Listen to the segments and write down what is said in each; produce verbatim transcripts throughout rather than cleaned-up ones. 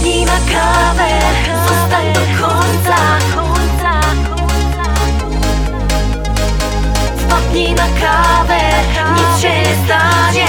Wpadnij na kawę, zostań do końca. Wpadnij na kawę, nic się nie stanie.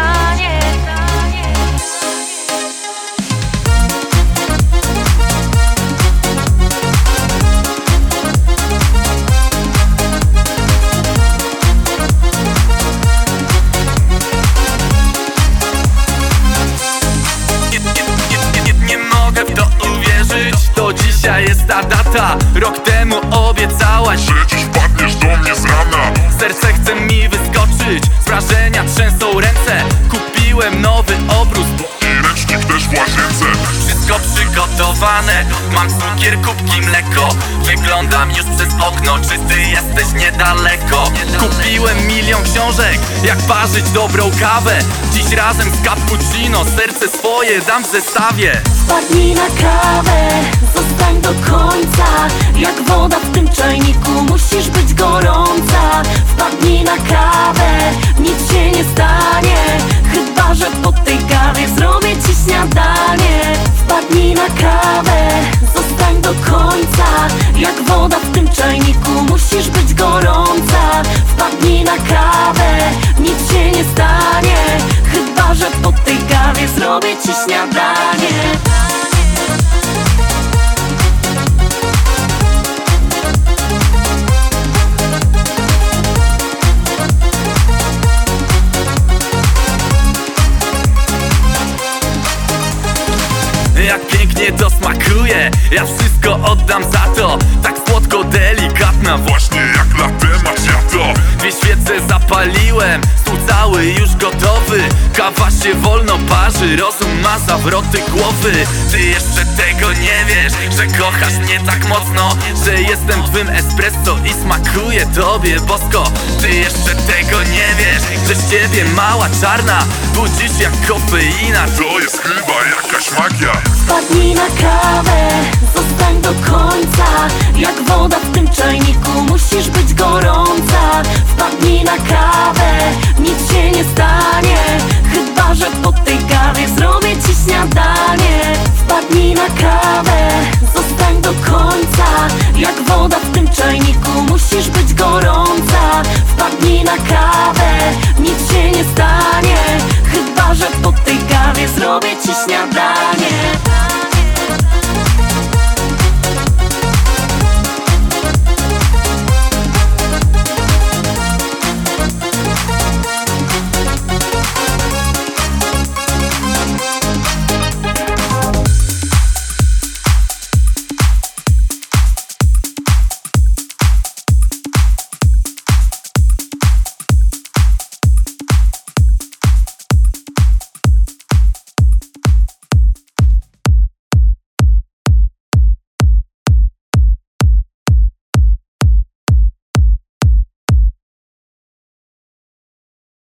To dzisiaj jest ta data. Rok temu obiecałaś, że dziś wpadniesz do mnie z rana. serce chce mi wyskoczyć, z wrażenia trzęsą ręce. Kupiłem nowy obrus I ręcznik też w łazience. Wszystko przygotowane, mam cukier, kubki, mleko. Wyglądam już przez okno, czy ty jesteś niedaleko? Kupiłem milion książek, jak parzyć dobrą kawę. Dziś razem z cappuccino, serce swoje dam w zestawie. Wpadnij na kawę, zostań do końca. Jak woda w tym czajniku, musisz być gorąca. Wpadnij na kawę, nic się nie stanie. Chyba że po tej kawie zrobię ci śniadanie. Wpadnij na kawę, zostań do końca. Jak woda w tym czajniku, musisz być gorąca. Wpadnij na kawę, nic się nie stanie. Chyba że po tej kawie zrobię ci śniadanie. Jak pięknie to smakuje, ja wszystko oddam za to. Tak słodko delikatna, Właśnie jak latte macchiato. dwie świece zapaliłem, stół cały już gotowy. Kawa się wolno parzy, rozum ma zawroty głowy. Ty jeszcze tego nie wiesz, że kochasz mnie tak mocno, że jestem twym espresso i smakuje tobie bosko. Ty jeszcze tego nie wiesz, że z ciebie mała czarna budzisz jak kofeina. To jest chyba jakaś magia. Wpadnij na kawę, zostań do końca. Jak woda w tym czajniku, musisz być gorąca. Wpadnij na kawę, nic się nie stanie. Chyba że po tej kawie zrobię ci śniadanie.